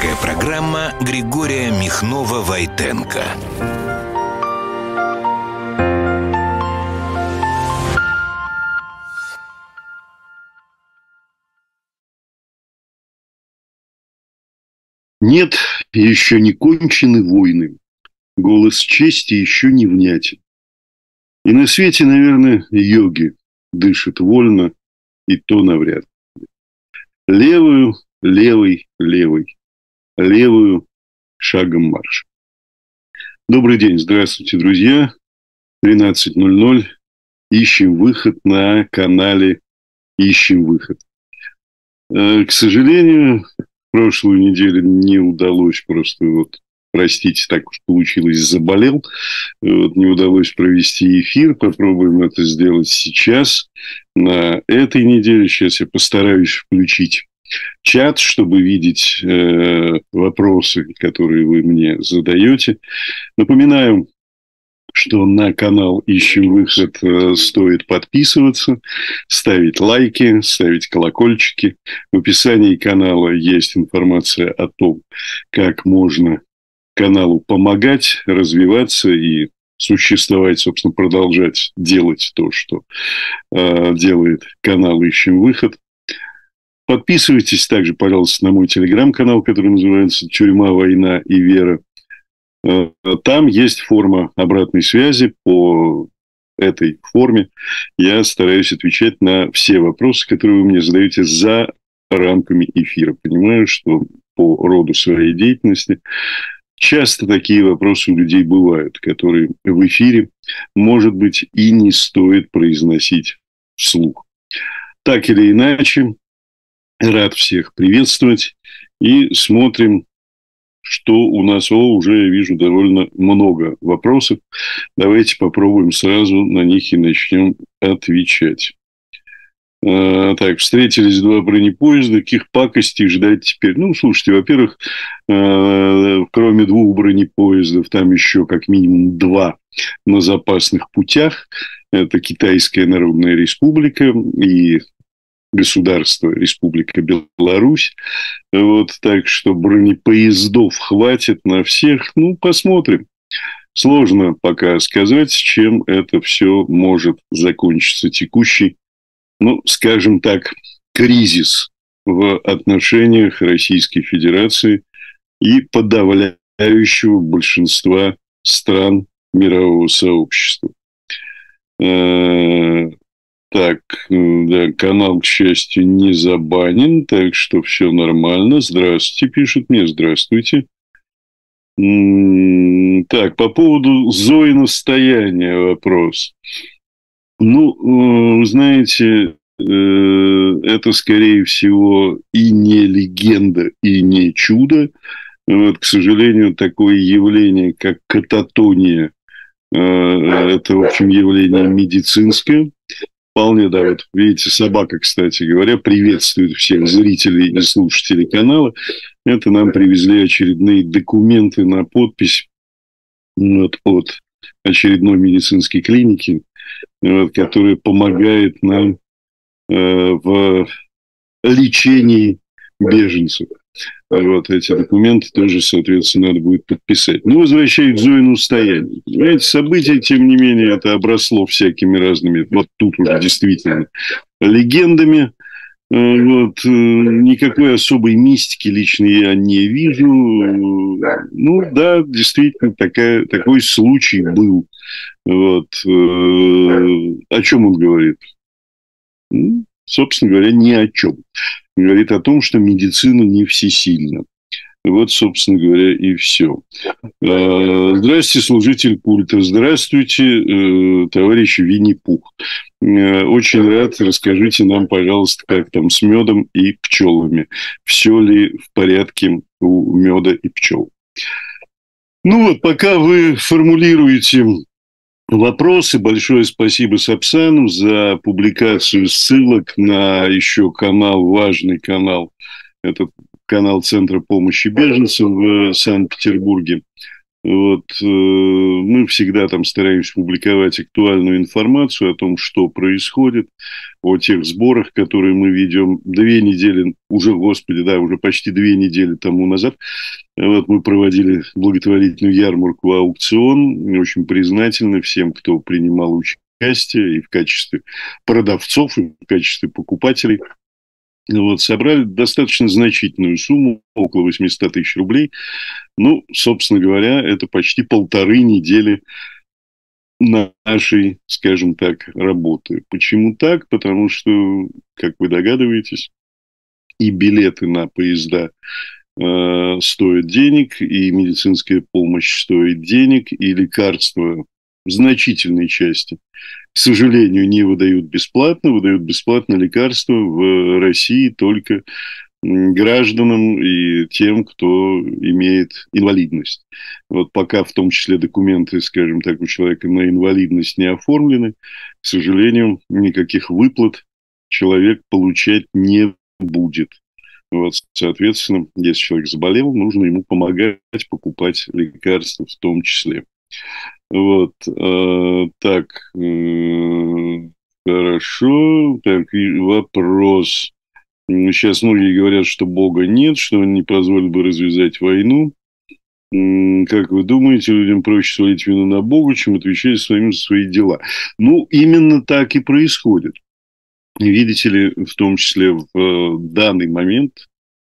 Авторская программа Григория Михнова-Войтенко. Нет, еще не кончены войны. Голос чести еще не внятен. И на свете, наверное, йоги дышат вольно, и то навряд. Левую, левой, левой. Левую шагом марш. Добрый день, здравствуйте, друзья. 13:00. Ищем выход на канале «Ищем выход». К сожалению, прошлую неделю не удалось просто, простите, так уж получилось, заболел. Не удалось провести эфир. Попробуем это сделать сейчас, на этой неделе. Сейчас я постараюсь включить чат, чтобы видеть вопросы, которые вы мне задаете. Напоминаю, что на канал «Ищем выход» стоит подписываться, ставить лайки, ставить колокольчики. В описании канала есть информация о том, как можно каналу помогать, развиваться и существовать, собственно, продолжать делать то, что делает канал «Ищем выход». Подписывайтесь также, пожалуйста, на мой телеграм-канал, который называется «Тюрьма, война и вера». Там есть форма обратной связи. По этой форме я стараюсь отвечать на все вопросы, которые вы мне задаете за рамками эфира. Понимаю, что по роду своей деятельности часто такие вопросы у людей бывают, которые в эфире, может быть, и не стоит произносить вслух. Так или иначе, рад всех приветствовать. И смотрим, что у нас. Уже я вижу довольно много вопросов. Давайте попробуем сразу на них и начнем отвечать. Так, встретились два бронепоезда. Каких пакостей ждать теперь? Слушайте, во-первых, кроме двух бронепоездов, там еще как минимум два на запасных путях. Это Китайская Народная Республика и государство Республика Беларусь. Так что бронепоездов хватит на всех. Посмотрим. Сложно пока сказать, чем это все может закончиться. Текущий, скажем так, кризис в отношениях Российской Федерации и подавляющего большинства стран мирового сообщества. Так, да, канал, к счастью, не забанен, так что все нормально. Здравствуйте, пишут мне. Здравствуйте. Так, по поводу зоиностояния вопрос. Вы знаете, это, скорее всего, и не легенда, и не чудо. К сожалению, такое явление, как кататония, это, в общем, явление медицинское. Вполне, да, видите, собака, кстати говоря, приветствует всех зрителей и слушателей канала. Это нам привезли очередные документы на подпись от очередной медицинской клиники, которая помогает нам в лечении беженцев. Эти документы тоже, соответственно, надо будет подписать. Возвращаясь к зоиностоянию. Понимаете, событие, тем не менее, это обросло всякими разными, тут уже действительно, легендами. Никакой особой мистики лично я не вижу. Да, действительно, такой случай был. О чем он говорит? Собственно говоря, ни о чем. Говорит о том, что медицина не всесильна. Собственно говоря, и все. Здравствуйте, служитель пульта. Здравствуйте, товарищ Винни-Пух. Очень рад. Расскажите нам, пожалуйста, как там с медом и пчелами. Все ли в порядке у меда и пчел? Пока вы формулируете вопросы, большое спасибо Сапсану за публикацию ссылок на еще канал, важный канал. Это канал Центра помощи беженцам в Санкт-Петербурге. Вот, мы всегда там стараемся публиковать актуальную информацию о том, что происходит, о тех сборах, которые мы ведем. 2 недели, уже, господи, да, уже почти 2 недели тому назад, вот мы проводили благотворительную ярмарку, аукцион. Очень признательны всем, кто принимал участие и в качестве продавцов, и в качестве покупателей. Вот, собрали достаточно значительную сумму, около 800 тысяч рублей. Ну, собственно говоря, это почти 1,5 недели нашей, скажем так, работы. Почему так? Потому что, как вы догадываетесь, и билеты на поезда стоят денег, и медицинская помощь стоит денег, и лекарства в значительной части, к сожалению, не выдают бесплатно. Выдают бесплатно лекарства в России только гражданам и тем, кто имеет инвалидность. Вот пока в том числе документы, скажем так, у человека на инвалидность не оформлены, к сожалению, никаких выплат человек получать не будет. Вот, соответственно, если человек заболел, нужно ему помогать покупать лекарства в том числе. Вот, так, хорошо, так, и вопрос. Сейчас многие говорят, что Бога нет, что он не позволил бы развязать войну. Как вы думаете, людям проще свалить вину на Бога, чем отвечать самим за свои дела? Ну, именно так и происходит. Видите ли, в том числе в данный момент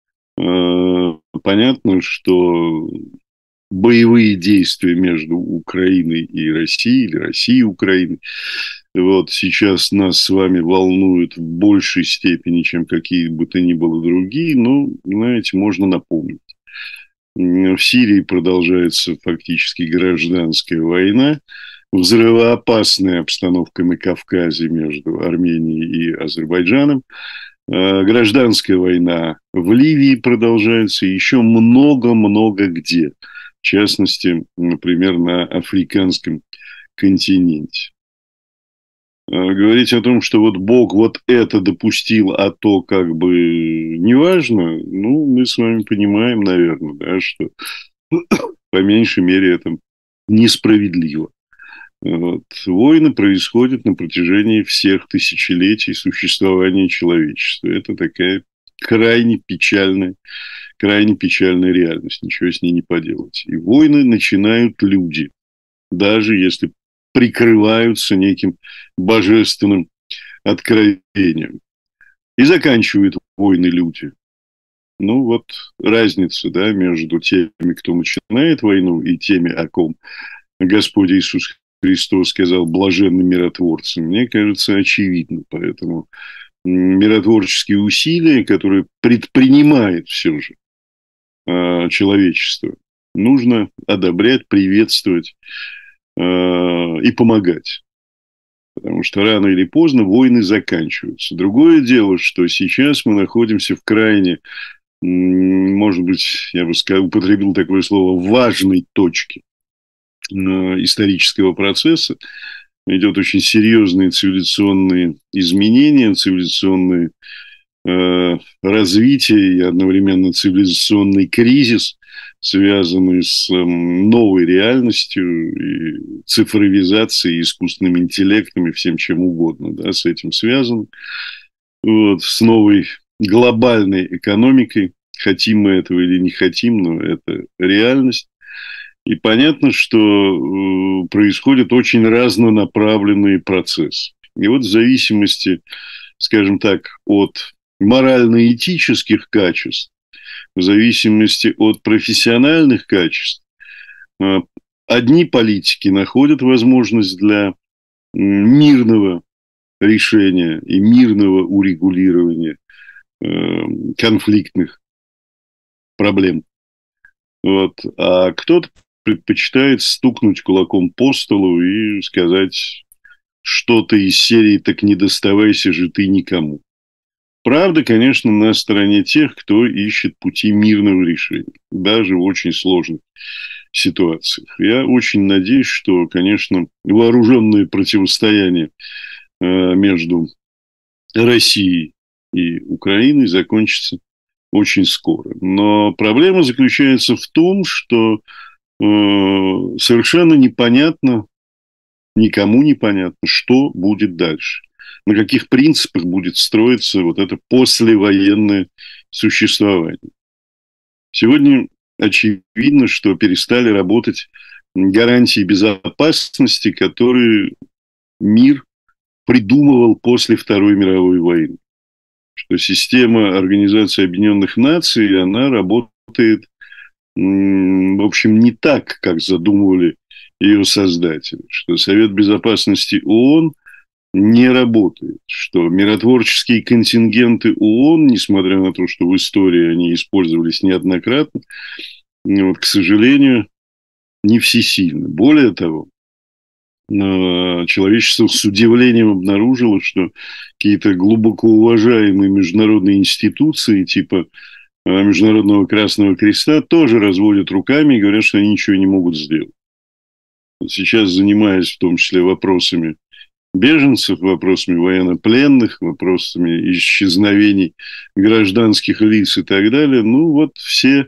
понятно, что боевые действия между Украиной и Россией, или Россией и Украиной, вот сейчас нас с вами волнуют в большей степени, чем какие бы то ни было другие, но, знаете, можно напомнить. В Сирии продолжается фактически гражданская война, взрывоопасная обстановка на Кавказе между Арменией и Азербайджаном, гражданская война в Ливии продолжается, еще много-много где. В частности, например, на африканском континенте. Говорить о том, что вот Бог вот это допустил, а то как бы неважно, ну, мы с вами понимаем, наверное, да, что по меньшей мере это несправедливо. Вот. Войны происходят на протяжении всех тысячелетий существования человечества. Это такая крайне печальная реальность. Ничего с ней не поделать. И войны начинают люди, даже если прикрываются неким божественным откровением. И заканчивают войны люди. Ну, вот разница, да, между теми, кто начинает войну, и теми, о ком Господь Иисус Христос сказал блаженны миротворцы, мне кажется, очевидно. Поэтому миротворческие усилия, которые предпринимает все же человечество, нужно одобрять, приветствовать и помогать. Потому что рано или поздно войны заканчиваются. Другое дело, что сейчас мы находимся в крайне, может быть, я бы сказал, употребил такое слово, важной точке исторического процесса. Идет очень серьезные цивилизационные изменения, цивилизационные развитие и одновременно цивилизационный кризис, связанный с новой реальностью, и цифровизацией, искусственным интеллектом и всем чем угодно, да, с этим связано. Вот, с новой глобальной экономикой. Хотим мы этого или не хотим, но это реальность. И понятно, что происходят очень разнонаправленные процессы. И вот в зависимости, скажем так, от морально-этических качеств, в зависимости от профессиональных качеств, одни политики находят возможность для мирного решения и мирного урегулирования конфликтных проблем. Вот. А кто-то предпочитает стукнуть кулаком по столу и сказать что-то из серии «так не доставайся же ты никому». Правда, конечно, на стороне тех, кто ищет пути мирного решения, даже в очень сложных ситуациях. Я очень надеюсь, что, конечно, вооруженное противостояние между Россией и Украиной закончится очень скоро. Но проблема заключается в том, что совершенно непонятно, никому непонятно, что будет дальше. На каких принципах будет строиться вот это послевоенное существование. Сегодня очевидно, что перестали работать гарантии безопасности, которые мир придумывал после Второй мировой войны. Что система Организации Объединенных Наций, она работает, в общем, не так, как задумывали ее создатели. Что Совет Безопасности ООН не работает. Что миротворческие контингенты ООН, несмотря на то, что в истории они использовались неоднократно, вот, к сожалению, не всесильны. Более того, человечество с удивлением обнаружило, что какие-то глубоко уважаемые международные институции, типа Международного Красного Креста, тоже разводят руками и говорят, что они ничего не могут сделать. Вот сейчас, занимаясь в том числе вопросами беженцев, вопросами военнопленных, вопросами исчезновений гражданских лиц и так далее, ну вот все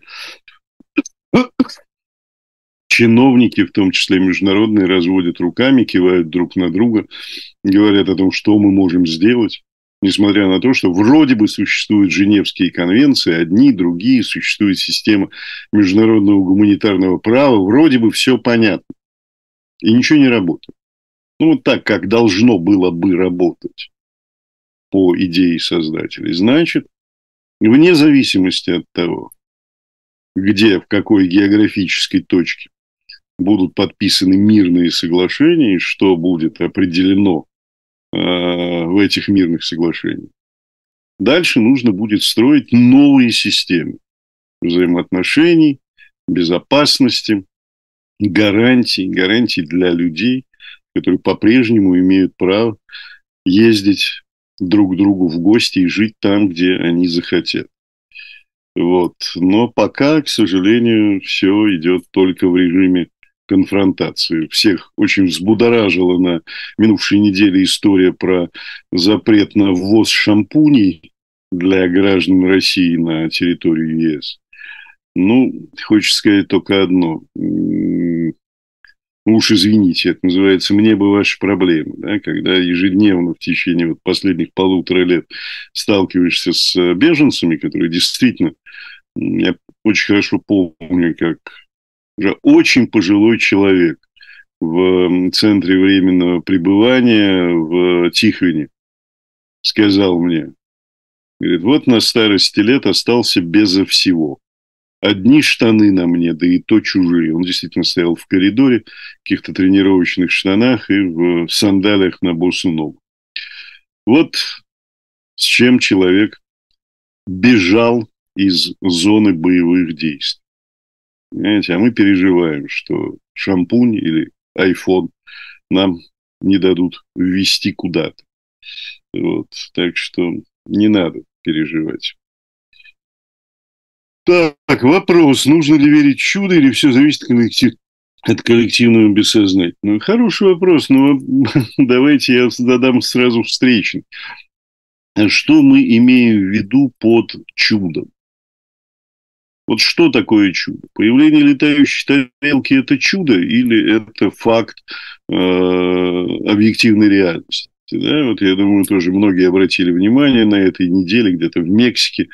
чиновники, в том числе международные, разводят руками, кивают друг на друга, говорят о том, что мы можем сделать, несмотря на то, что вроде бы существуют Женевские конвенции, одни, другие, существует система международного гуманитарного права, вроде бы все понятно, и ничего не работает. Ну, вот так, как должно было бы работать по идее создателей. Значит, вне зависимости от того, где, в какой географической точке будут подписаны мирные соглашения и что будет определено в этих мирных соглашениях. Дальше нужно будет строить новые системы взаимоотношений, безопасности, гарантий для людей, которые по-прежнему имеют право ездить друг к другу в гости и жить там, где они захотят. Вот. Но пока, к сожалению, все идет только в режиме конфронтации. Всех очень взбудоражила на минувшей неделе история про запрет на ввоз шампуней для граждан России на территорию ЕС. Ну, хочется сказать только одно. Уж извините, это называется «мне бы ваши проблемы». Да? Когда ежедневно в течение вот последних 1,5 лет сталкиваешься с беженцами, которые действительно, я очень хорошо помню, как уже очень пожилой человек в центре временного пребывания в Тихвине сказал мне, говорит, вот на старости лет остался безо всего. Одни штаны на мне, да и то чужие. Он действительно стоял в коридоре, в каких-то тренировочных штанах и в сандалиях на босу ногу. Вот с чем человек бежал из зоны боевых действий. Понимаете, а мы переживаем, что шампунь или айфон нам не дадут ввести куда-то. Вот. Так что не надо переживать. Так, вопрос. Нужно ли верить в чудо или все зависит от коллективного бессознательного? Хороший вопрос, но давайте я задам сразу встречный. Что мы имеем в виду под чудом? Вот что такое чудо? Появление летающей тарелки – это чудо или это факт объективной реальности? Да, вот я думаю, тоже многие обратили внимание на этой неделе, где-то в Мексике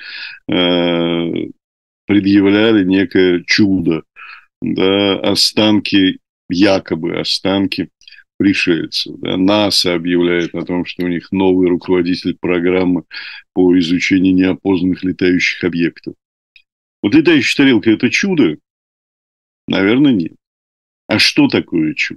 предъявляли некое чудо, да, якобы останки пришельцев. Да. НАСА объявляет о том, что у них новый руководитель программы по изучению неопознанных летающих объектов. Вот летающая тарелка – это чудо? Наверное, нет. А что такое чудо?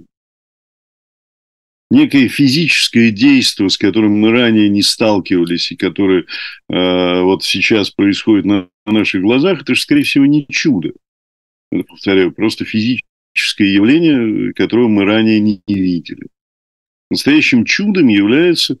Некое физическое действие, с которым мы ранее не сталкивались, и которое вот сейчас происходит на наших глазах, это же, скорее всего, не чудо. Это, повторяю, просто физическое явление, которого мы ранее не видели. Настоящим чудом является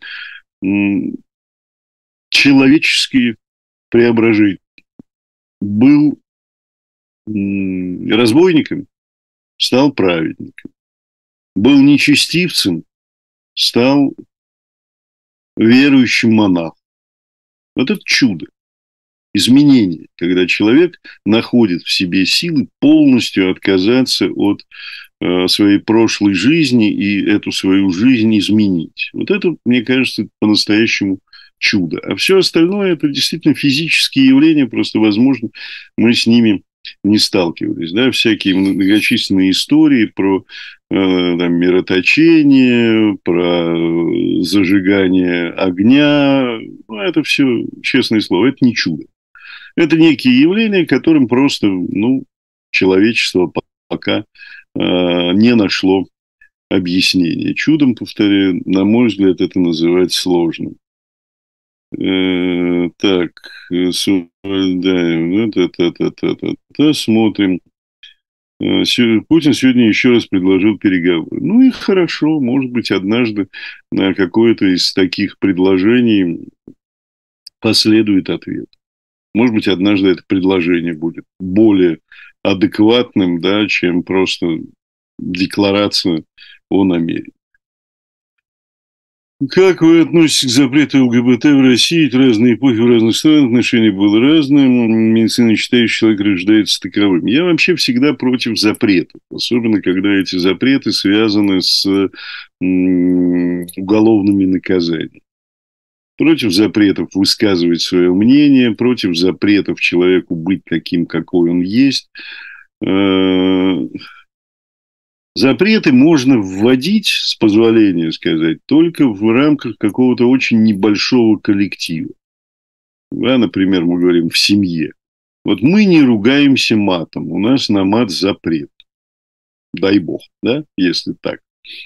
человеческие преображения. Был разбойником, стал праведником. Был нечестивцем, стал верующим монахом. Вот это чудо. изменение, когда человек находит в себе силы полностью отказаться от своей прошлой жизни и эту свою жизнь изменить. Вот это, мне кажется, по-настоящему чудо. А все остальное – это действительно физические явления, просто, возможно, мы с ними не сталкивались. Да? Всякие многочисленные истории про там, мироточение, про зажигание огня. Ну, это все, честное слово, это не чудо. Это некие явления, которым просто человечество пока не нашло объяснения. Чудом, повторяю, на мой взгляд, это называть сложно. Так, смотрим. Путин сегодня еще раз предложил переговоры. Ну и хорошо, может быть, однажды на какое-то из таких предложений последует ответ. Может быть, однажды это предложение будет более адекватным, да, чем просто декларация о намерении. Как вы относитесь к запрету ЛГБТ в России? Это разные эпохи в разных странах, отношение было разное. Медицина считает, что человек рождается таковым. Я вообще всегда против запретов, особенно когда эти запреты связаны с уголовными наказаниями. Против запретов высказывать свое мнение, против запретов человеку быть таким, какой он есть. Запреты можно вводить, с позволения сказать, только в рамках какого-то очень небольшого коллектива. Да, например, мы говорим в семье. Вот мы не ругаемся матом, у нас на мат запрет. Дай бог, да, если так.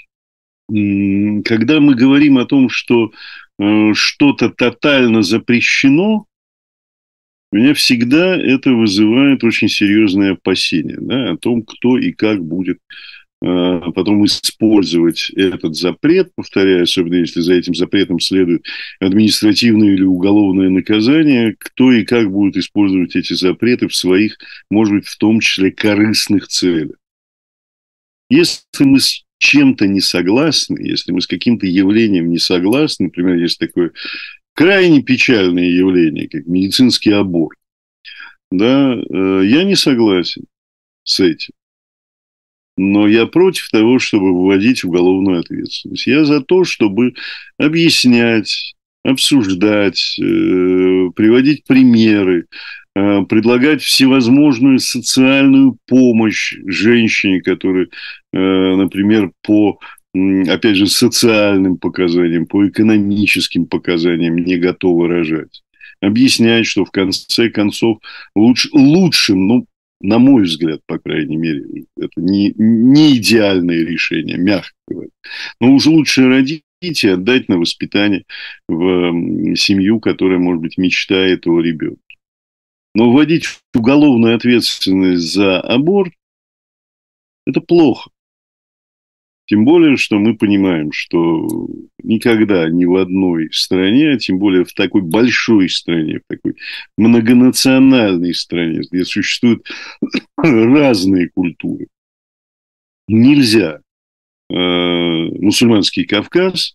Когда мы говорим о том, что что-то тотально запрещено, у меня всегда это вызывает очень серьезные опасения, да, о том, кто и как будет потом использовать этот запрет, повторяю, особенно если за этим запретом следует административное или уголовное наказание, кто и как будет использовать эти запреты в своих, может быть, в том числе корыстных целях. Если мы с чем-то не согласны, если мы с каким-то явлением не согласны, например, есть такое крайне печальное явление, как медицинский аборт, да, я не согласен с этим. Но я против того, чтобы вводить уголовную ответственность. Я за то, чтобы объяснять, обсуждать, приводить примеры, предлагать всевозможную социальную помощь женщине, которая, например, по, опять же, социальным показаниям, по экономическим показаниям не готова рожать. Объяснять, что в конце концов лучшим, на мой взгляд, по крайней мере, это не идеальное решение, мягко говоря. Но уже лучше родить и отдать на воспитание в семью, которая, может быть, мечтает о ребенке. Но вводить уголовную ответственность за аборт – это плохо. Тем более, что мы понимаем, что никогда ни в одной стране, а тем более в такой большой стране, в такой многонациональной стране, где существуют разные культуры, нельзя мусульманский Кавказ,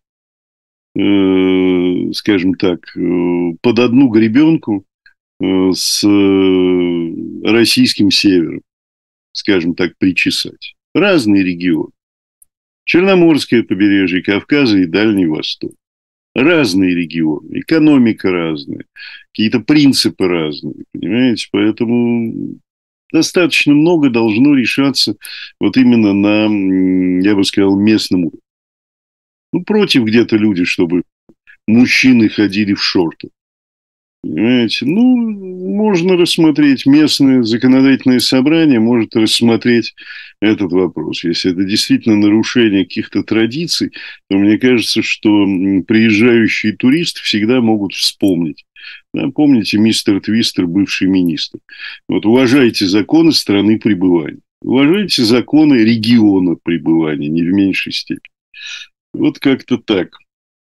скажем так, под одну гребенку с российским севером, скажем так, причесать. Разные регионы. Черноморское побережье Кавказа и Дальний Восток. Разные регионы, экономика разная, какие-то принципы разные, понимаете? Поэтому достаточно много должно решаться вот именно на, я бы сказал, местном уровне. Против где-то люди, чтобы мужчины ходили в шортах. Понимаете? Можно рассмотреть, местное законодательное собрание может рассмотреть этот вопрос. Если это действительно нарушение каких-то традиций, то мне кажется, что приезжающие туристы всегда могут вспомнить. Да, помните, мистер Твистер, бывший министр. Вот уважайте законы страны пребывания. Уважайте законы региона пребывания, не в меньшей степени. Вот как-то так.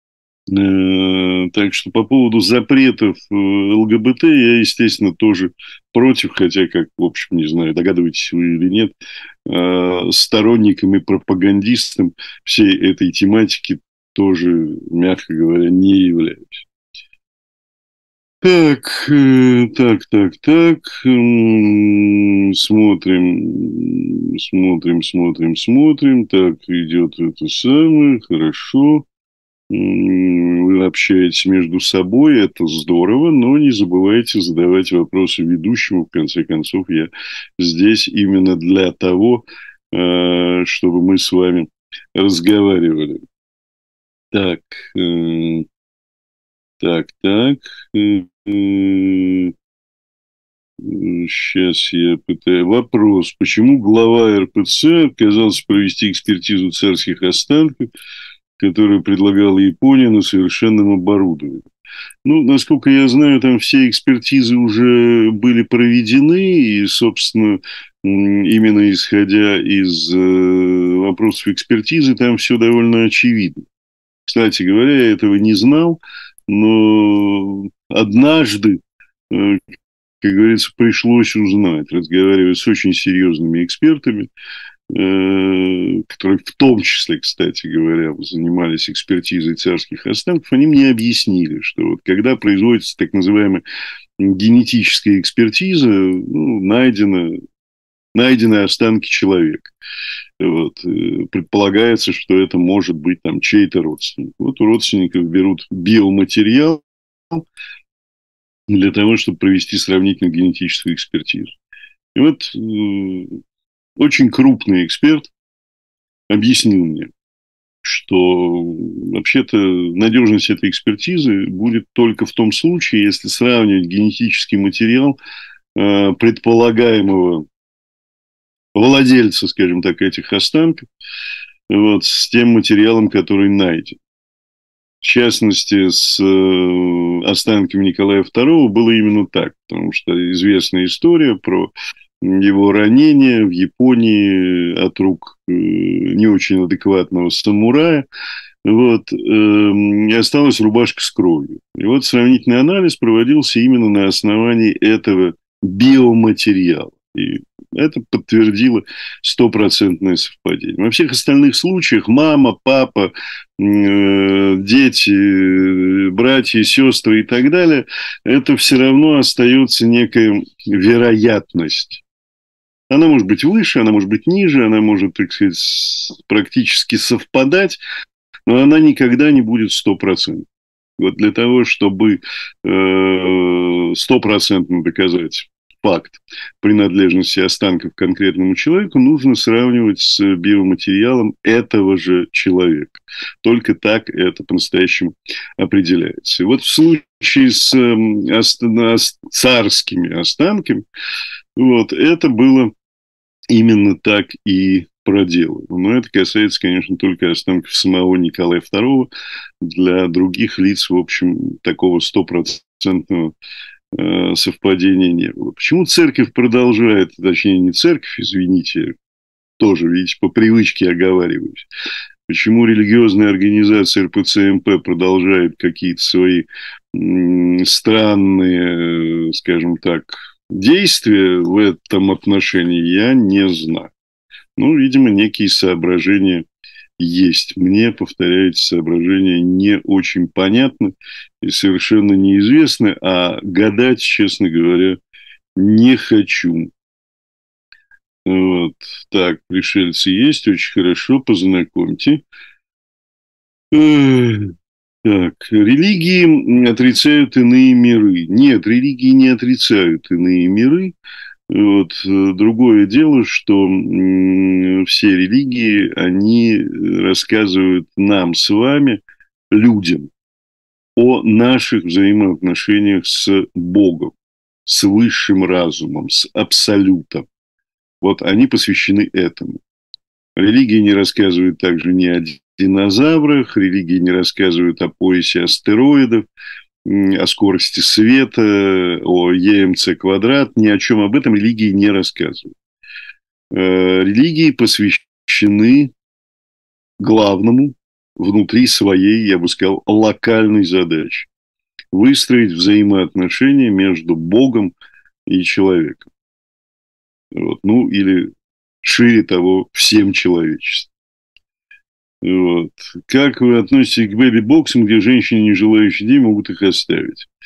Так что по поводу запретов ЛГБТ я, естественно, тоже против, хотя, как, в общем, не знаю, догадываетесь вы или нет, сторонником и пропагандистом всей этой тематики тоже, мягко говоря, не являюсь. Так, смотрим. Так, идет это самое, хорошо. Вы общаетесь между собой, это здорово, но не забывайте задавать вопросы ведущему. В конце концов, я здесь именно для того, чтобы мы с вами разговаривали. Так, так. Сейчас я пытаюсь. Вопрос. Почему глава РПЦ отказался провести экспертизу царских останков, которую предлагала Япония на совершенном оборудовании? Ну, насколько я знаю, там все экспертизы уже были проведены, и, собственно, именно исходя из вопросов экспертизы, там все довольно очевидно. Кстати говоря, я этого не знал, но однажды, как говорится, пришлось узнать, разговаривая с очень серьезными экспертами, которые в том числе, кстати говоря, занимались экспертизой царских останков, они мне объяснили, что вот когда производится так называемая генетическая экспертиза, ну, найдены останки человека. Вот. Предполагается, что это может быть там чей-то родственник. Вот у родственников берут биоматериал для того, чтобы провести сравнительную генетическую экспертизу. И вот очень крупный эксперт объяснил мне, что вообще-то надежность этой экспертизы будет только в том случае, если сравнивать генетический материал предполагаемого владельца, скажем так, этих останков, вот, с тем материалом, который найден. В частности, с останками Николая II было именно так, потому что известная история про его ранение в Японии от рук не очень адекватного самурая. Вот, и осталась рубашка с кровью. И вот сравнительный анализ проводился именно на основании этого биоматериала. И это подтвердило стопроцентное совпадение. Во всех остальных случаях мама, папа, дети, братья, сестры и так далее, это все равно остается некая вероятность. Она может быть выше, она может быть ниже, она может, так сказать, практически совпадать, но она никогда не будет 100%. Вот для того, чтобы стопроцентно доказать факт принадлежности останков конкретному человеку, нужно сравнивать с биоматериалом этого же человека. Только так это по-настоящему определяется. И вот в случае с царскими останками, вот, это было именно так и проделано. Но это касается, конечно, только останков самого Николая II. Для других лиц, в общем, такого стопроцентного совпадения не было. Почему церковь продолжает, точнее, не церковь, извините, тоже, видите, по привычке оговариваюсь. Почему религиозная организация РПЦ-МП продолжает какие-то свои странные, скажем так, действия в этом отношении, я не знаю. Ну, видимо, некие соображения есть. Мне, повторяю, эти соображения не очень понятны и совершенно неизвестны, а гадать, честно говоря, не хочу. Вот. Так, пришельцы есть, очень хорошо, познакомьте. Так, религии отрицают иные миры. Нет, религии не отрицают иные миры. Вот. Другое дело, что все религии, они рассказывают нам с вами, людям, о наших взаимоотношениях с Богом, с высшим разумом, с абсолютом. Вот они посвящены этому. Религии не рассказывают также ни о динозаврах, религии не рассказывают о поясе астероидов, о скорости света, о ЕМЦ квадрат, ни о чем об этом религии не рассказывают. Религии посвящены главному внутри своей, я бы сказал, локальной задачи. Выстроить взаимоотношения между Богом и человеком. Вот. Ну, или шире того, всем человечеством. Вот. Как вы относитесь к бэби-боксам, где женщины, не желающие детей, могут их оставить?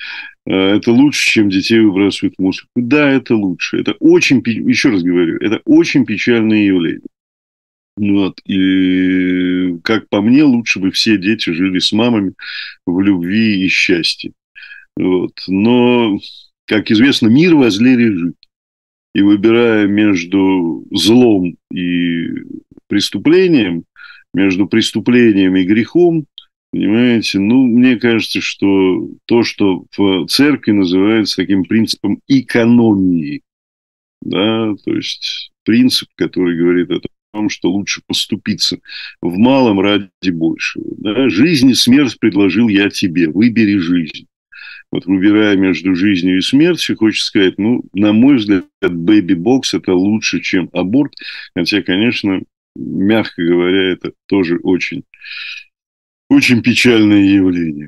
Это лучше, чем детей выбрасывают в мусор. Да, это лучше. Это очень, еще раз говорю, это очень печальное явление. Вот. И, как по мне, лучше бы все дети жили с мамами в любви и счастье. Вот. Но, как известно, мир возле лежит. И выбирая между злом и преступлением, между преступлением и грехом, понимаете, ну, мне кажется, что то, что в церкви называется таким принципом экономии, да, то есть принцип, который говорит о том, что лучше поступиться в малом ради большего. Да? Жизнь и смерть предложил я тебе, выбери жизнь. Вот выбирая между жизнью и смертью, хочется сказать, ну, на мой взгляд, бэби-бокс это лучше, чем аборт. Хотя, конечно, мягко говоря, это тоже очень, очень печальное явление.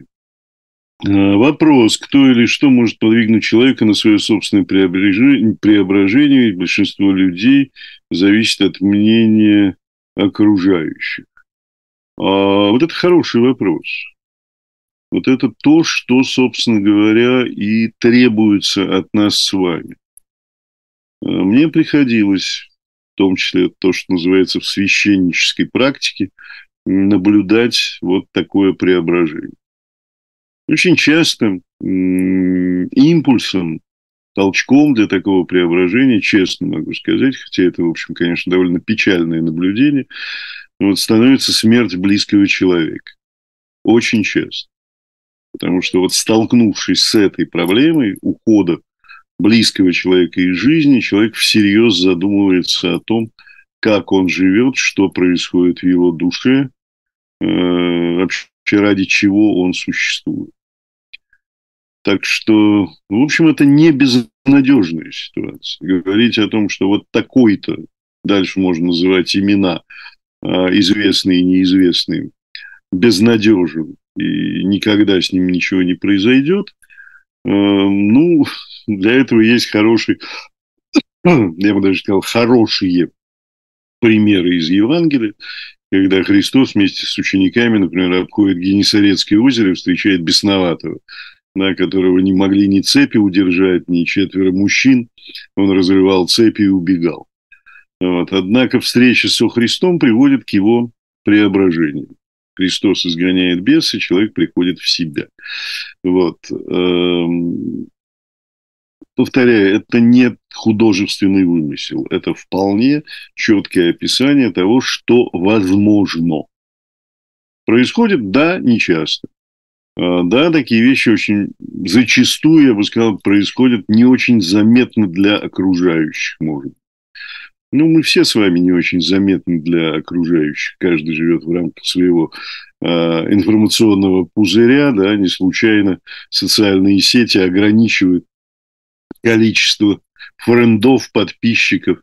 Вопрос, кто или что может подвигнуть человека на свое собственное преображение, ведь большинство людей зависит от мнения окружающих. Вот это хороший вопрос. Вот это то, что, собственно говоря, и требуется от нас с вами. Мне приходилось, в том числе то, что называется в священнической практике, наблюдать вот такое преображение. Очень часто импульсом, толчком для такого преображения, честно могу сказать, хотя это, в общем, конечно, довольно печальное наблюдение, вот становится смерть близкого человека. Очень часто. Потому что вот столкнувшись с этой проблемой ухода близкого человека из жизни, человек всерьез задумывается о том, как он живет, что происходит в его душе, вообще ради чего он существует. Так что, в общем, это не безнадежная ситуация. Говорить о том, что вот такой-то, дальше можно называть имена, известные и неизвестные, безнадежен, и никогда с ним ничего не произойдет, ну, для этого есть хороший, я бы даже сказал, хорошие примеры из Евангелия, когда Христос вместе с учениками, например, обходит Генесарецкое озеро и встречает бесноватого, да, которого не могли ни цепи удержать, ни четверо мужчин. Он разрывал цепи и убегал. Вот. Однако встреча со Христом приводит к его преображению. Христос изгоняет беса, человек приходит в себя. Вот. Повторяю, это не художественный вымысел. Это вполне четкое описание того, что возможно. Происходит, да, нечасто. Да, такие вещи очень зачастую, я бы сказал, происходят не очень заметно для окружающих, может быть. Ну, мы все с вами не очень заметны для окружающих. Каждый живет в рамках своего информационного пузыря, да, не случайно социальные сети ограничивают количество френдов, подписчиков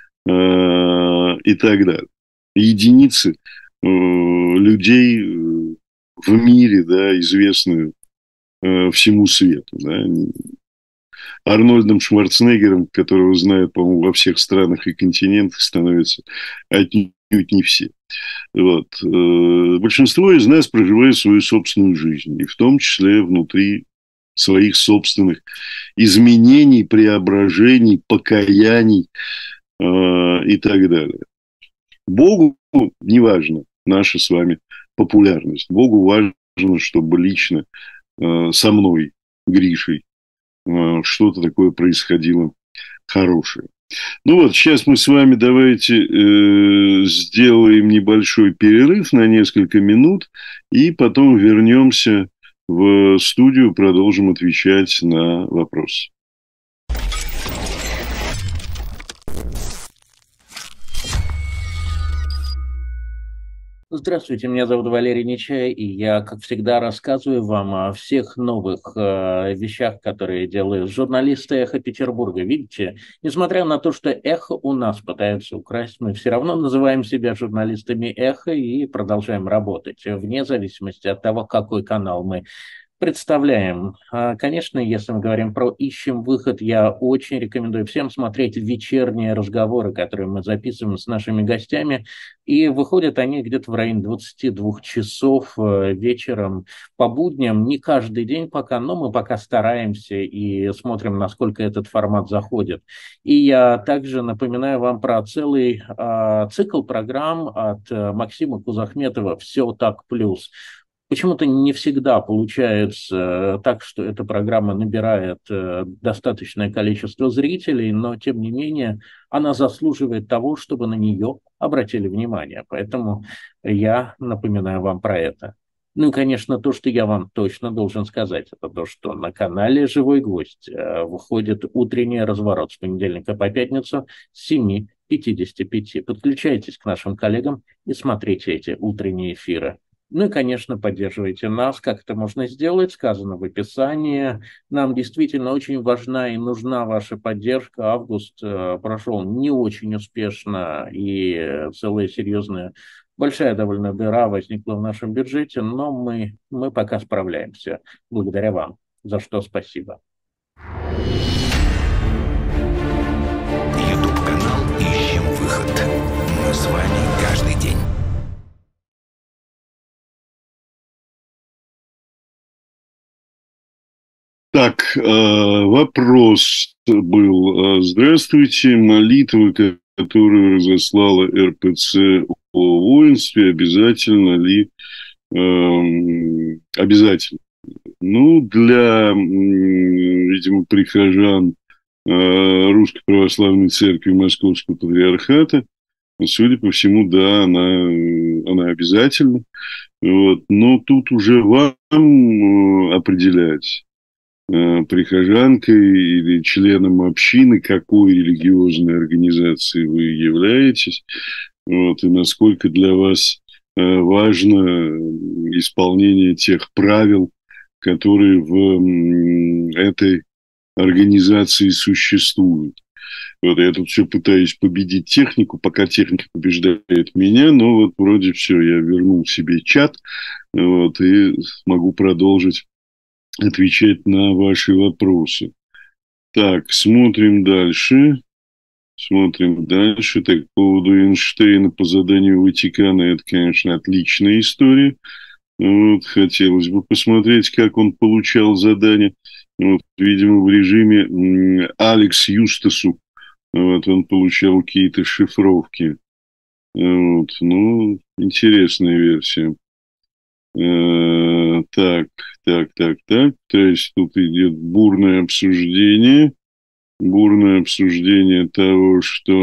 и так далее. Единицы людей в мире, да, известны всему свету, да. Арнольдом Шварценеггером, которого знают, по-моему, во всех странах и континентах, становятся отнюдь не все. Вот. Большинство из нас проживает свою собственную жизнь, и в том числе внутри своих собственных изменений, преображений, покаяний и так далее. Богу не важно наша с вами популярность. Богу важно, чтобы лично со мной, Гришей, что-то такое происходило хорошее. Ну вот, сейчас мы с вами давайте сделаем небольшой перерыв на несколько минут, и потом вернемся в студию, продолжим отвечать на вопросы. Здравствуйте, меня зовут Валерий Нечай, и я, как всегда, рассказываю вам о всех новых вещах, которые делают журналисты «Эхо Петербурга». Видите, несмотря на то, что «Эхо» у нас пытаются украсть, мы все равно называем себя журналистами «Эхо» и продолжаем работать, вне зависимости от того, какой канал мы Представляем. Конечно, если мы говорим про «Ищем выход», я очень рекомендую всем смотреть вечерние разговоры, которые мы записываем с нашими гостями. И выходят они где-то в районе 22 часов вечером по будням. Не каждый день пока, но мы пока стараемся и смотрим, насколько этот формат заходит. И я также напоминаю вам про целый цикл программ от Максима Кузахметова «Все так плюс». Почему-то не всегда получается так, что эта программа набирает достаточное количество зрителей, но тем не менее она заслуживает того, чтобы на нее обратили внимание. Поэтому я напоминаю вам про это. Ну и, конечно, то, что я вам точно должен сказать, это то, что на канале «Живой гвоздь» выходит утренний разворот с понедельника по пятницу с 7:55. Подключайтесь к нашим коллегам и смотрите эти утренние эфиры. Ну и, конечно, поддерживайте нас, как это можно сделать, сказано в описании. Нам действительно очень важна и нужна ваша поддержка. Август прошел не очень успешно, и целая серьезная, большая довольно дыра возникла в нашем бюджете, но мы пока справляемся, благодаря вам, за что спасибо. YouTube-канал «Ищем выход». Мы с вами каждый день. Так, вопрос был. Здравствуйте, молитва, которую разослала РПЦ о воинстве, обязательно ли? Обязательно. Ну, для, видимо, прихожан Русской Православной Церкви Московского Патриархата, судя по всему, да, она обязательна. Вот. Но тут уже вам определять, прихожанкой или членом общины, какой религиозной организации вы являетесь, вот, и насколько для вас важно исполнение тех правил, которые в этой организации существуют. Вот я тут все пытаюсь победить технику, пока техника побеждает меня, но вот вроде все, я вернул себе чат, вот, и могу продолжить отвечать на ваши вопросы. Так, смотрим дальше. Смотрим дальше. Так, по поводу Эйнштейна по заданию Ватикана, это, конечно, отличная история. Вот, хотелось бы посмотреть, как он получал задание. Вот, видимо, в режиме Алекс Юстасу. Вот, он получал какие-то шифровки. Вот, ну, интересная версия. Так, так. То есть тут идет бурное обсуждение того,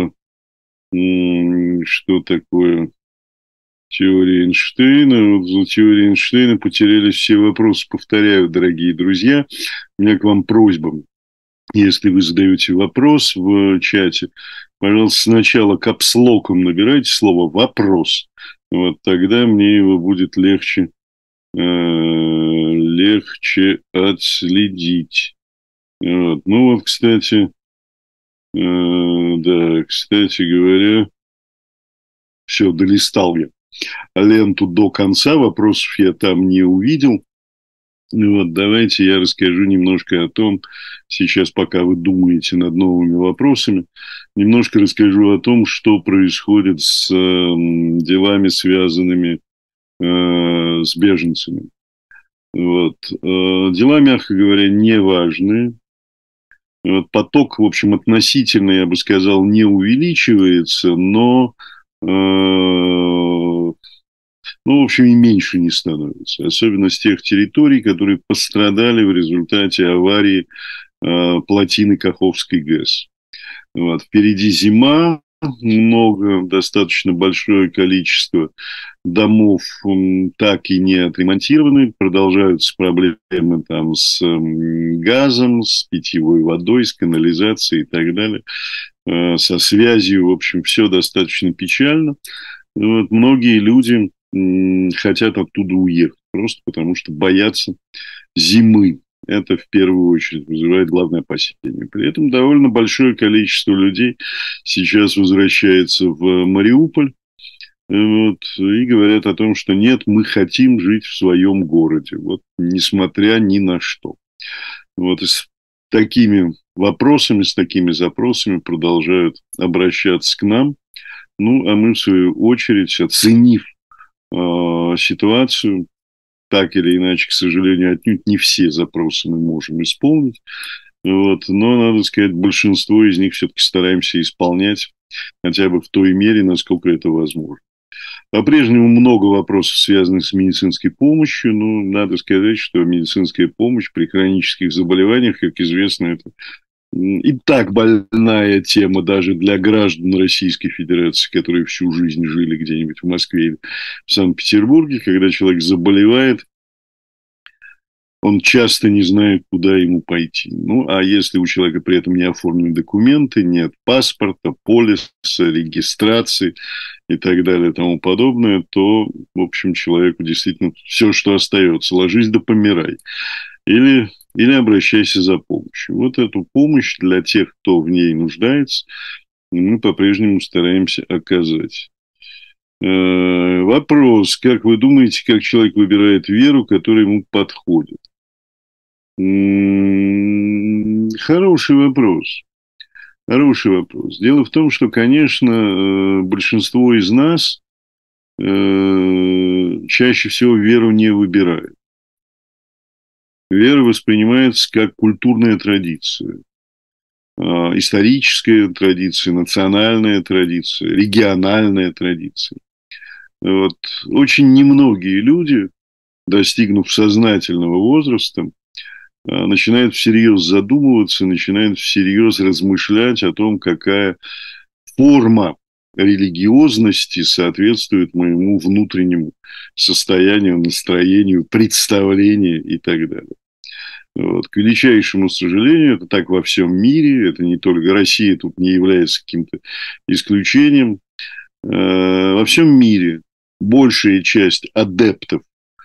что такое теория Эйнштейна. Вот за теорией Эйнштейна потерялись все вопросы. Повторяю, дорогие друзья, у меня к вам просьба. Если вы задаете вопрос в чате, пожалуйста, сначала капслоком набирайте слово «вопрос». Вот тогда мне его будет легче отследить. Вот. Ну вот, кстати, да, кстати говоря, все, долистал я ленту до конца, вопросов я там не увидел. Вот, давайте я расскажу немножко о том, сейчас, пока вы думаете над новыми вопросами, немножко расскажу о том, что происходит с делами, связанными с беженцами. Вот. Дела, мягко говоря, неважные. Вот. Поток, в общем, относительно, я бы сказал, не увеличивается, но, ну, в общем, и меньше не становится. Особенно с тех территорий, которые пострадали в результате аварии плотины Каховской ГЭС. Вот. Впереди зима, много, достаточно большое количество домов так и не отремонтированы, продолжаются проблемы там с газом, с питьевой водой, с канализацией и так далее, со связью, в общем, все достаточно печально. Вот, многие люди хотят оттуда уехать, просто потому что боятся зимы. Это в первую очередь вызывает главное опасение. При этом довольно большое количество людей сейчас возвращается в Мариуполь. Вот, и говорят о том, что нет, мы хотим жить в своем городе, вот, несмотря ни на что. Вот, и с такими вопросами, с такими запросами продолжают обращаться к нам. Ну, а мы, в свою очередь, оценив ситуацию, так или иначе, к сожалению, отнюдь не все запросы мы можем исполнить. Вот, но, надо сказать, большинство из них все-таки стараемся исполнять хотя бы в той мере, насколько это возможно. По-прежнему много вопросов, связанных с медицинской помощью. Но надо сказать, что медицинская помощь при хронических заболеваниях, как известно, это и так больная тема даже для граждан Российской Федерации, которые всю жизнь жили где-нибудь в Москве или в Санкт-Петербурге. Когда человек заболевает, он часто не знает, куда ему пойти. Ну, а если у человека при этом не оформлены документы, нет паспорта, полиса, регистрации и так далее и тому подобное, то, в общем, человеку действительно все, что остается, ложись да помирай. Или обращайся за помощью. Вот эту помощь для тех, кто в ней нуждается, мы по-прежнему стараемся оказать. Вопрос. Как вы думаете, как человек выбирает веру, которая ему подходит? Хороший вопрос. Хороший вопрос. Дело в том, что, конечно, большинство из нас чаще всего веру не выбирает. Вера воспринимается как культурная традиция, историческая традиция, национальная традиция, региональная традиция. Вот. Очень немногие люди, достигнув сознательного возраста, начинают всерьез задумываться, начинают всерьез размышлять о том, какая форма религиозности соответствует моему внутреннему состоянию, настроению, представлению и так далее. Вот. К величайшему сожалению, это так во всем мире, это не только Россия тут не является каким-то исключением. Во всем мире большая часть адептов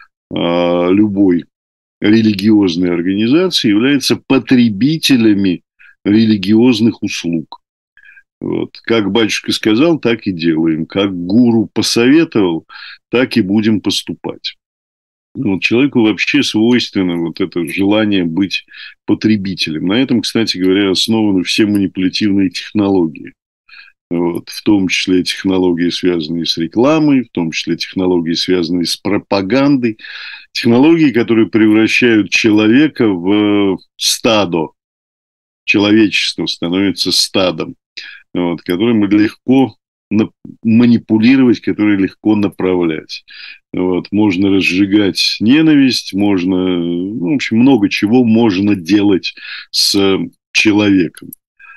любой религиозной организации являются потребителями религиозных услуг. Вот. Как батюшка сказал, так и делаем. Как гуру посоветовал, так и будем поступать. Вот человеку вообще свойственно вот это желание быть потребителем. На этом, кстати говоря, основаны все манипулятивные технологии. Вот, в том числе технологии, связанные с рекламой, в том числе технологии, связанные с пропагандой. Технологии, которые превращают человека в стадо. Человечество становится стадом, вот, которым легко манипулировать, которые легко направлять. Вот. Можно разжигать ненависть, можно, ну, в общем, много чего можно делать с человеком,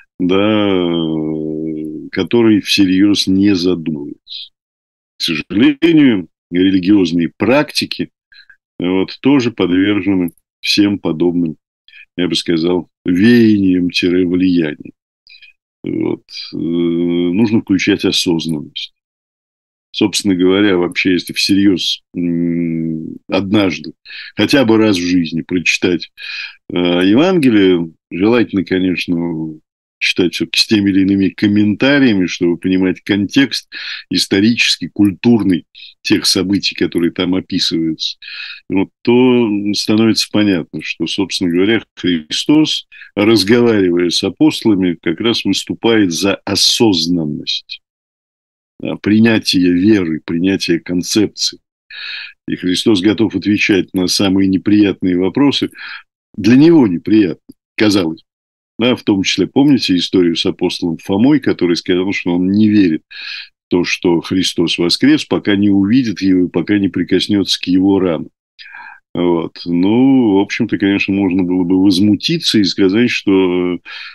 да, который всерьез не задумывается. К сожалению, религиозные практики вот, тоже подвержены всем подобным, я бы сказал, веяниям-влияниям. Вот. Нужно включать осознанность. Собственно говоря, вообще, если всерьез однажды, хотя бы раз в жизни прочитать Евангелие, желательно, конечно, читать все-таки с теми или иными комментариями, чтобы понимать контекст исторический, культурный тех событий, которые там описываются, вот, то становится понятно, что, собственно говоря, Христос, разговаривая с апостолами, как раз выступает за осознанность, принятие веры, принятие концепции. И Христос готов отвечать на самые неприятные вопросы. Для него неприятно, казалось. Да, в том числе, помните историю с апостолом Фомой, который сказал, что он не верит в то, что Христос воскрес, пока не увидит его и пока не прикоснется к его ранам. Вот. Ну, в общем-то, конечно, можно было бы возмутиться и сказать, что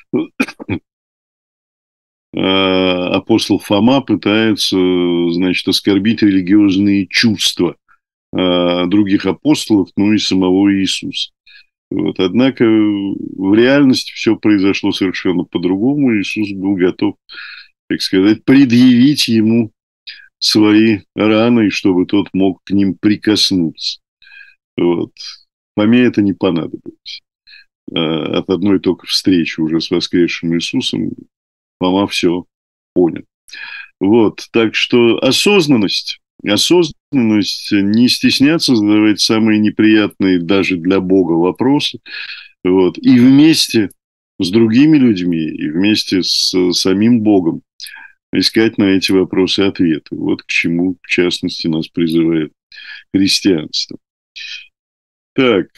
апостол Фома пытается, значит, оскорбить религиозные чувства других апостолов, ну и самого Иисуса. Вот. Однако в реальности все произошло совершенно по-другому. Иисус был готов, так сказать, предъявить ему свои раны, чтобы тот мог к ним прикоснуться. Вот. Фоме это не понадобилось. От одной только встречи уже с воскресшим Иисусом Фома все понял. Вот, так что осознанность, не стесняться задавать самые неприятные даже для Бога вопросы, вот, и вместе с другими людьми, и вместе с самим Богом искать на эти вопросы ответы. Вот к чему, в частности, нас призывает христианство. Так,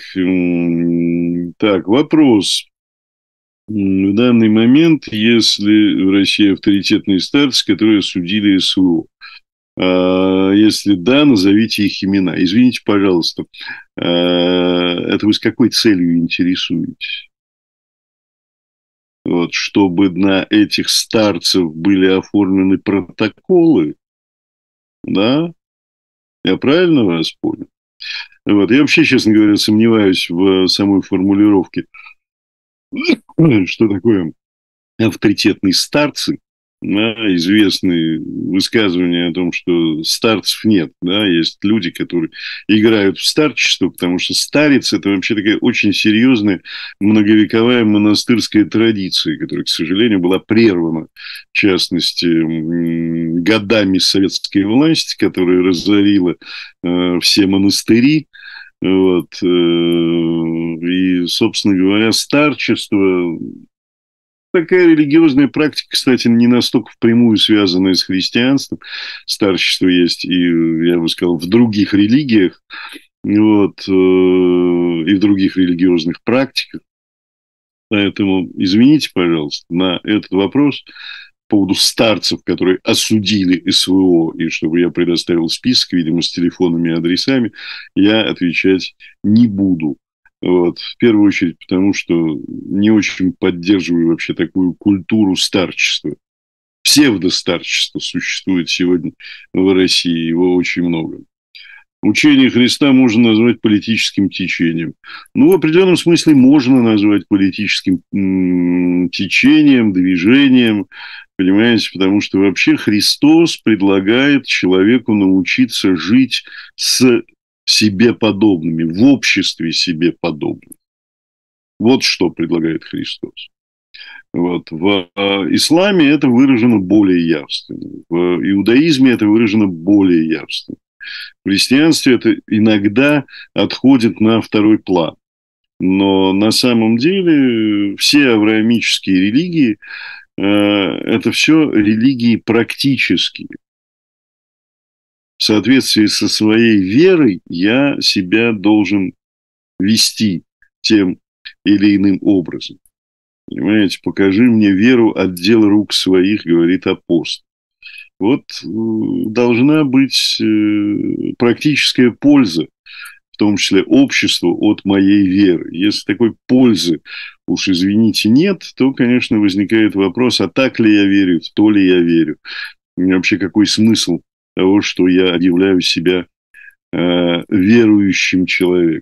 вопрос. В данный момент, если в России авторитетные старцы, которые осудили СВО, если да, назовите их имена. Извините, пожалуйста, это вы с какой целью интересуетесь? Вот, чтобы на этих старцев были оформлены протоколы, да? Я правильно вас понял? Вот. Я вообще, честно говоря, сомневаюсь в самой формулировке, что такое авторитетные старцы. Да, известные высказывания о том, что старцев нет. Да, есть люди, которые играют в старчество, потому что старец – это вообще такая очень серьезная многовековая монастырская традиция, которая, к сожалению, была прервана, в частности, годами советской власти, которая разорила все монастыри. Вот. И, собственно говоря, старчество такая религиозная практика, кстати, не настолько впрямую связанная с христианством. Старчество есть и, я бы сказал, в других религиях, вот, и в других религиозных практиках. Поэтому, извините, пожалуйста, на этот вопрос по поводу старцев, которые осудили СВО, и чтобы я предоставил список, видимо, с телефонами и адресами, я отвечать не буду. Вот. В первую очередь, потому что не очень поддерживаю вообще такую культуру старчества. Псевдостарчество существует сегодня в России, его очень много. Учение Христа можно назвать политическим течением. Ну, в определенном смысле можно назвать политическим течением, движением, понимаете, потому что вообще Христос предлагает человеку научиться жить с себе подобными, в обществе себе подобных. Вот что предлагает Христос. Вот. В исламе это выражено более явственно. В иудаизме это выражено более явственно. В христианстве это иногда отходит на второй план. Но на самом деле все авраамические религии это все религии практические. В соответствии со своей верой я себя должен вести тем или иным образом. Понимаете, покажи мне веру от дел рук своих, говорит апостол. Вот должна быть практическая польза, в том числе обществу, от моей веры. Если такой пользы, уж извините, нет, то, конечно, возникает вопрос, а так ли я верю, в то ли я верю. И вообще, какой смысл того, что я объявляю себя верующим человеком.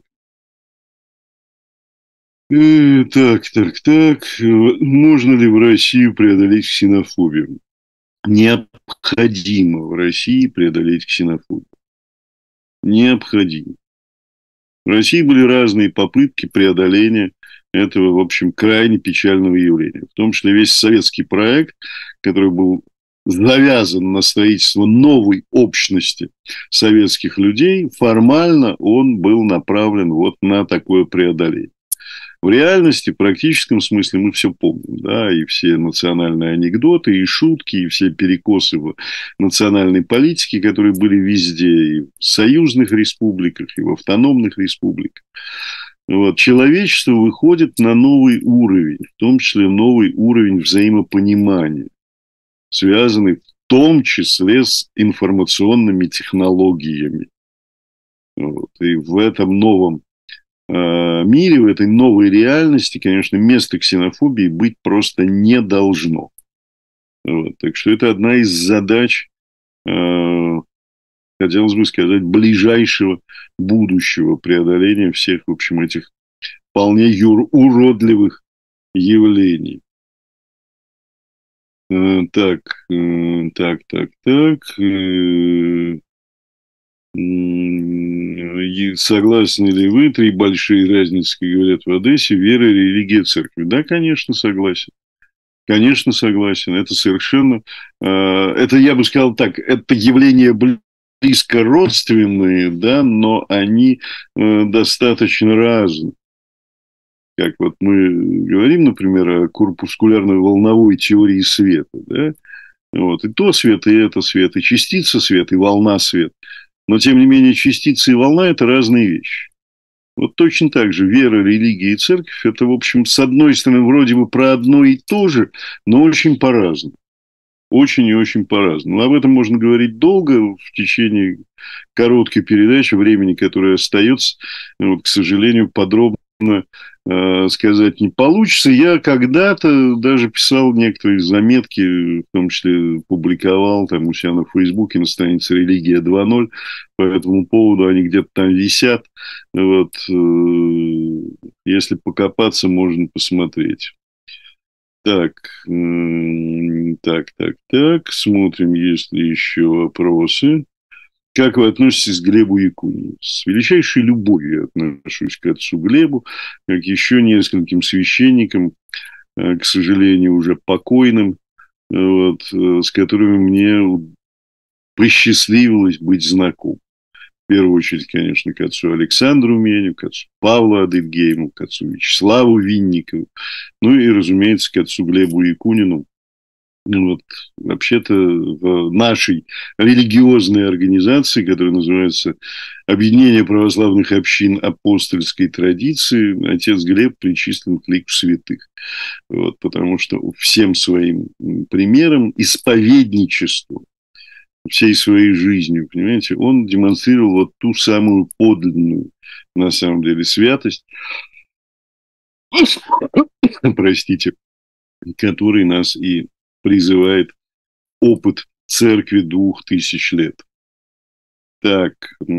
Так. Можно ли в России преодолеть ксенофобию? Необходимо в России преодолеть ксенофобию. Необходимо. В России были разные попытки преодоления этого, в общем, крайне печального явления. В том числе весь советский проект, который был завязан на строительство новой общности советских людей, формально он был направлен вот на такое преодоление. В реальности, в практическом смысле мы все помним, да, и все национальные анекдоты, и шутки, и все перекосы в национальной политике, которые были везде, и в союзных республиках, и в автономных республиках. Вот. Человечество выходит на новый уровень, в том числе новый уровень взаимопонимания, связанный в том числе с информационными технологиями. Вот. И в этом новом мире, в этой новой реальности, конечно, места ксенофобии быть просто не должно. Вот. Так что это одна из задач, хотелось бы сказать, ближайшего будущего преодоления всех, в общем, этих вполне уродливых явлений. Так. Согласны ли вы? Три большие разницы, как говорят в Одессе: вера, религия, церковь. Да, конечно, согласен. Конечно, согласен. Это совершенно... Это, я бы сказал так, это явление близко родственные, да, но они достаточно разные. Как вот мы говорим, например, о корпускулярной волновой теории света, да, вот, и то свет, и это свет, и частица света, и волна света. Но, тем не менее, частица и волна – это разные вещи. Вот точно так же вера, религия и церковь – это, в общем, с одной стороны, вроде бы про одно и то же, но очень по-разному. Очень и очень по-разному. Об этом можно говорить долго в течение короткой передачи, времени, которое остается. Вот, к сожалению, подробно сказать не получится. Я когда-то даже писал некоторые заметки, в том числе публиковал там у себя на Фейсбуке, на странице «Религия 2.0». По этому поводу они где-то там висят. Вот, если покопаться, можно посмотреть. Так, смотрим, есть ли еще вопросы. Как вы относитесь к Глебу Якунину? С величайшей любовью я отношусь к отцу Глебу, как еще нескольким священникам, к сожалению, уже покойным, вот, с которыми мне посчастливилось быть знаком. В первую очередь, конечно, к отцу Александру Меню, к отцу Павлу Адельгейму, к отцу Вячеславу Винникову, ну и, разумеется, к отцу Глебу Якунину. Вот, вообще-то в нашей религиозной организации, которая называется Объединение православных общин апостольской традиции, отец Глеб причислен к лику святых. Вот, потому что всем своим примером исповедничества, всей своей жизнью, понимаете, он демонстрировал вот ту самую подлинную, на самом деле, святость, простите, который нас и призывает опыт церкви 2000 лет. Так,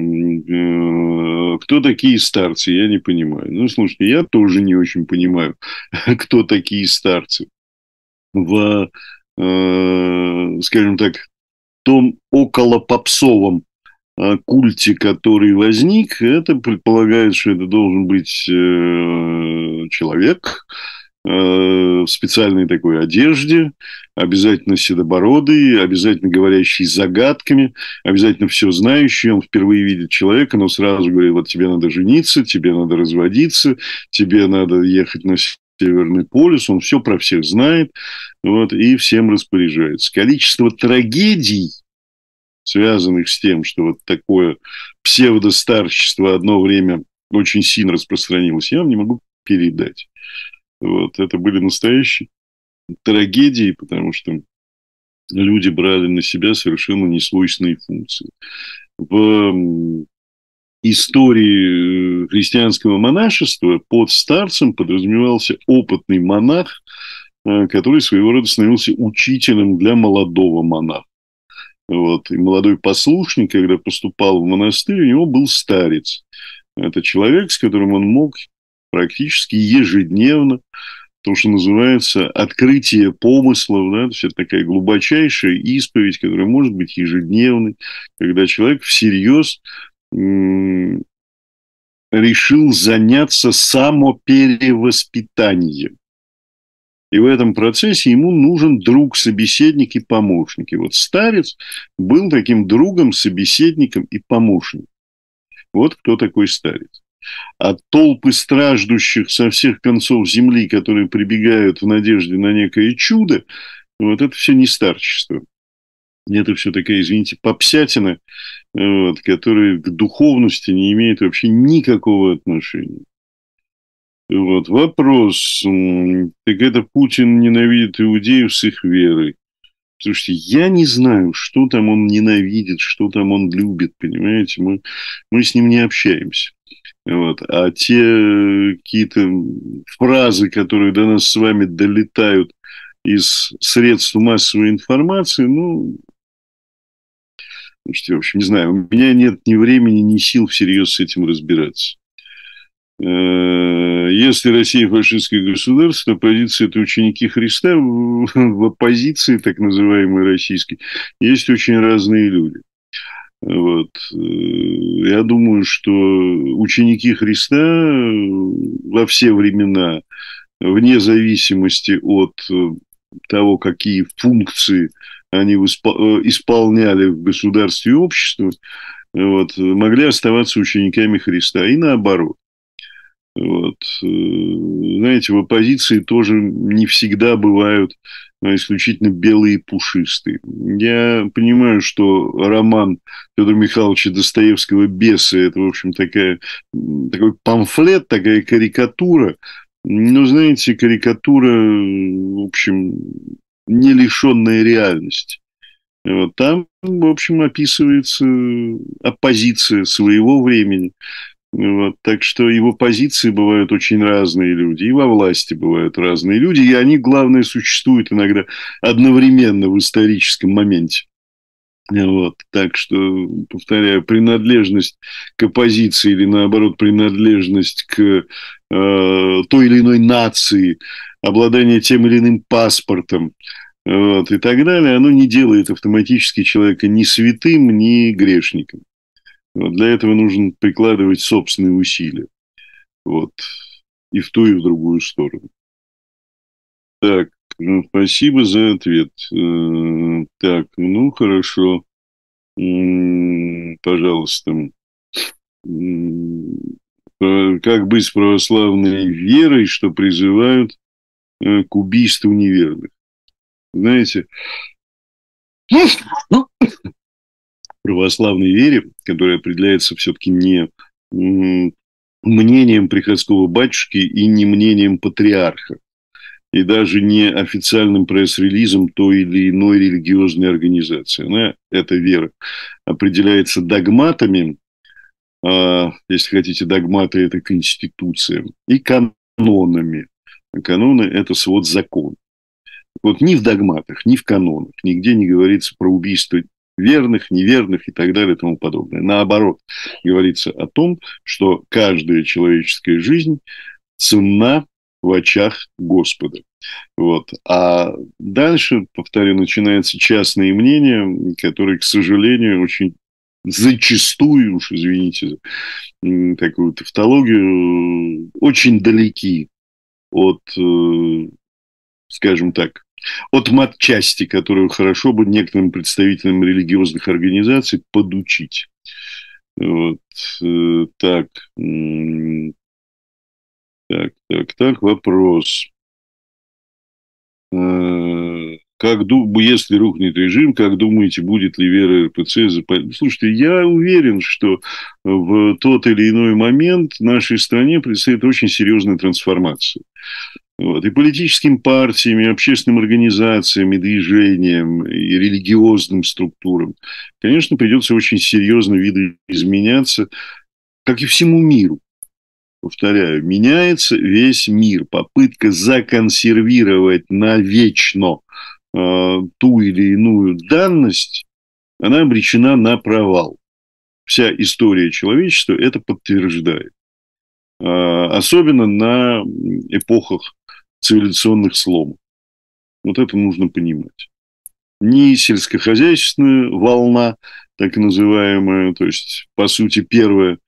кто такие старцы, я не понимаю. Ну, слушайте, я тоже не очень понимаю, кто такие старцы. В, скажем так, том околопопсовом культе, который возник, это предполагает, что это должен быть человек в специальной такой одежде, обязательно седобородый, обязательно говорящий загадками, обязательно все знающий. Он впервые видит человека, но сразу говорит: вот тебе надо жениться, тебе надо разводиться, тебе надо ехать на Северный полюс. Он все про всех знает, вот, и всем распоряжается. Количество трагедий, связанных с тем, что вот такое псевдостарчество одно время очень сильно распространилось, я вам не могу передать. Вот, это были настоящие трагедии, потому что люди брали на себя совершенно несвойственные функции. В истории христианского монашества под старцем подразумевался опытный монах, который своего рода становился учителем для молодого монаха. Вот. И молодой послушник, когда поступал в монастырь, у него был старец. Это человек, с которым он мог практически ежедневно, то, что называется открытие помыслов, да, то есть это такая глубочайшая исповедь, которая может быть ежедневной, когда человек всерьез решил заняться самоперевоспитанием. И в этом процессе ему нужен друг, собеседник и помощник. И вот старец был таким другом, собеседником и помощником. Вот кто такой старец. А толпы страждущих со всех концов земли, которые прибегают в надежде на некое чудо, вот это все не старчество. Это все такая, извините, попсятина, вот, которая к духовности не имеет вообще никакого отношения. Вот, вопрос. Так это Путин ненавидит иудеев с их верой. Слушайте, я не знаю, что там он ненавидит, что там он любит, понимаете? Мы с ним не общаемся. Вот. А те какие-то фразы, которые до нас с вами долетают из средств массовой информации, ну, слушайте, в общем, не знаю, у меня нет ни времени, ни сил всерьез с этим разбираться. Если Россия фашистское государство, то позиция это ученики Христа, в оппозиции, так называемой российской, есть очень разные люди. Вот. Я думаю, что ученики Христа во все времена, вне зависимости от того, какие функции они исполняли в государстве и обществе, вот, могли оставаться учениками Христа. И наоборот. Вот. Знаете, в оппозиции тоже не всегда бывают исключительно белые и пушистые. Я понимаю, что роман Федора Михайловича Достоевского «Бесы» – это, в общем, такой памфлет, такая карикатура. Но, знаете, карикатура, в общем, не лишенная реальности. Вот. Там, в общем, описывается оппозиция своего времени. Вот, так что и в оппозиции бывают очень разные люди, и во власти бывают разные люди, и они, главное, существуют иногда одновременно в историческом моменте. Вот, так что, повторяю, принадлежность к оппозиции или, наоборот, принадлежность к той или иной нации, обладание тем или иным паспортом, вот, и так далее, оно не делает автоматически человека ни святым, ни грешником. Вот, для этого нужно прикладывать собственные усилия. Вот, и в ту, и в другую сторону. Так, спасибо за ответ. Так, ну, хорошо. Пожалуйста. Как быть с православной верой, что призывают к убийству неверных? Знаете, в православной вере, которая определяется все-таки не мнением приходского батюшки и не мнением патриарха, и даже не официальным пресс-релизом той или иной религиозной организации. Эта вера определяется догматами, если хотите, догматы – это конституция, и канонами. Каноны – это свод закон. Вот ни в догматах, ни в канонах нигде не говорится про убийство верных, неверных и так далее и тому подобное. Наоборот, говорится о том, что каждая человеческая жизнь ценна в очах Господа. Вот. А дальше, повторю, начинается частные мнения, которые, к сожалению, очень зачастую, уж извините за такую тавтологию, очень далеки от, скажем так, от матчасти, которую хорошо бы некоторым представителям религиозных организаций подучить. Вот. Так, вопрос. Если рухнет режим, как думаете, будет ли вера РПЦ? Слушайте, я уверен, что в тот или иной момент нашей стране предстоит очень серьезная трансформация. Вот. И политическим партиям, и общественным организациям, и движениям, и религиозным структурам, конечно, придется очень серьезно видоизменяться, как и всему миру. Повторяю, меняется весь мир. Попытка законсервировать навечно ту или иную данность, она обречена на провал. Вся история человечества это подтверждает. Особенно на эпохах цивилизационных сломов. Вот это нужно понимать. Ни сельскохозяйственная волна, так называемая, то есть, по сути, первая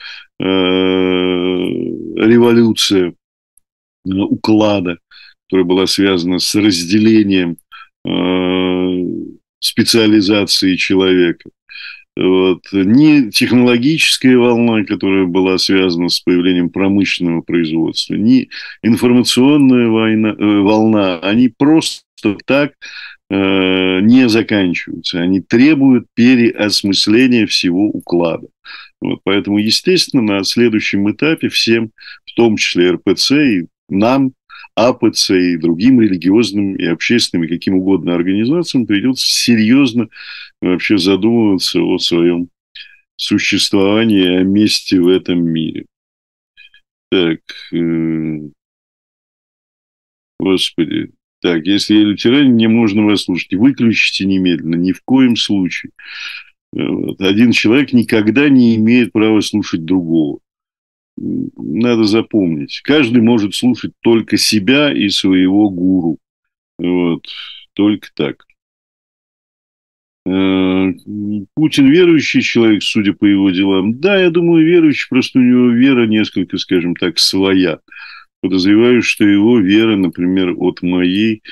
революция уклада, которая была связана с разделением специализации человека. Вот. Ни технологическая волна, которая была связана с появлением промышленного производства, ни информационная волна, они просто так не заканчиваются. Они требуют переосмысления всего уклада. Вот. Поэтому, естественно, на следующем этапе всем, в том числе РПЦ, и нам, АПЦ, и другим религиозным и общественным, и каким угодно организациям придется серьезно вообще задумываться о своем существовании, о месте в этом мире. Так, Господи. Так, если я лютеранин, мне можно вас слушать. Выключите немедленно, ни в коем случае. Вот. Один человек никогда не имеет права слушать другого. Надо запомнить. Каждый может слушать только себя и своего гуру. Вот. Только так. Путин верующий человек, судя по его делам. Да, я думаю, верующий, просто у него вера несколько, скажем так, своя. Подозреваю, что его вера, например, от моей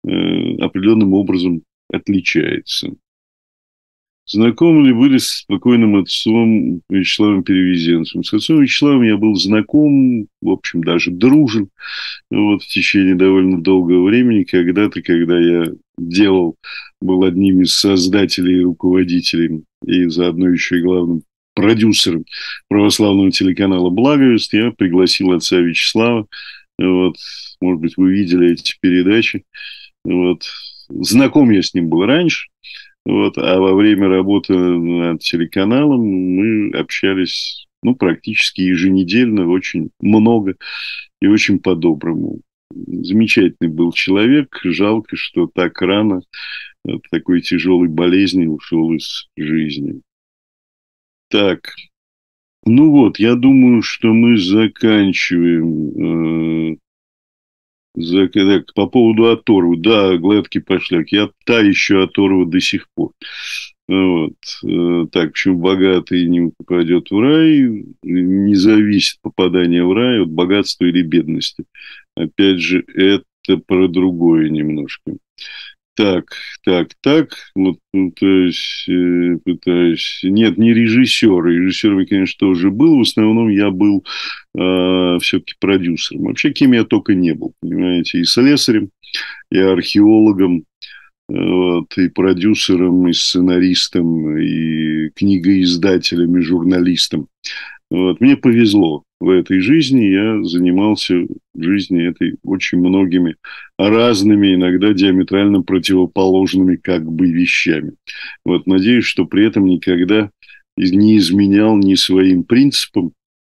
определенным образом отличается. Знакомы ли были с покойным отцом Вячеславом Перевезенцем? С отцом Вячеславом я был знаком, в общем, даже дружен вот, в течение довольно долгого времени. Когда-то, когда я был одним из создателей и руководителей, и заодно еще и главным продюсером православного телеканала «Благовест», я пригласил отца Вячеслава. Вот, может быть, вы видели эти передачи. Вот. Знаком я с ним был раньше. Вот, а во время работы над телеканалом мы общались, практически еженедельно, очень много и очень по-доброму. Замечательный был человек. Жалко, что так рано от такой тяжелой болезни ушел из жизни. Так, я думаю, что мы заканчиваем. Так, по поводу оторвы. Да, гладкий пошляк. Я та еще оторва до сих пор. Вот. Так, почему богатый не попадет в рай? Не зависит попадание в рай от богатства или бедности. Опять же, это про другое немножко. Так. Вот пытаюсь. Нет, не режиссер. Режиссер, конечно, тоже был. В основном я был все-таки продюсером. Вообще, кем я только не был, понимаете. И слесарем, и археологом, вот, и продюсером, и сценаристом, и книгоиздателем, и журналистом. Вот. Мне повезло в этой жизни. Я занимался в жизни этой очень многими разными, иногда диаметрально противоположными вещами. Вот. Надеюсь, что при этом никогда не изменял ни своим принципам,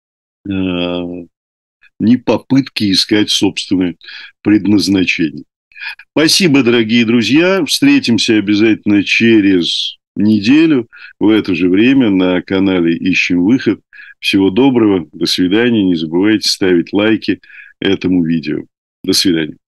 ни попытки искать собственное предназначение. Спасибо, дорогие друзья. Встретимся обязательно через неделю в это же время на канале «Ищем выход». Всего доброго. До свидания. Не забывайте ставить лайки этому видео. До свидания.